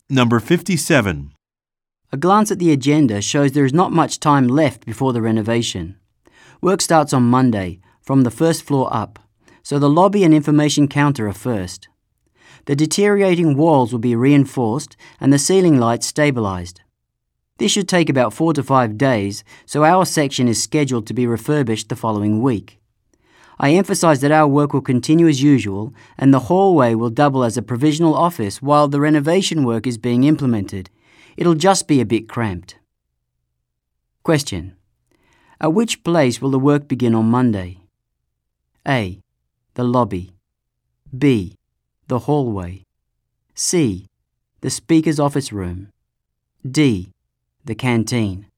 Number 57. A glance at the agenda shows there is not much time left before the renovation. Work starts on Monday, from the first floor up, so the lobby and information counter are first. The deteriorating walls will be reinforced and the ceiling lights stabilised. This should take about 4 to 5 days, so our section is scheduled to be refurbished the following week. I emphasise that our work will continue as usual and the hallway will double as a provisional office while the renovation work is being implemented. It'll just be a bit cramped. Question. At which place will the work begin on Monday? A. The lobby. B. The hallway. C. The speaker's office room. D. The canteen.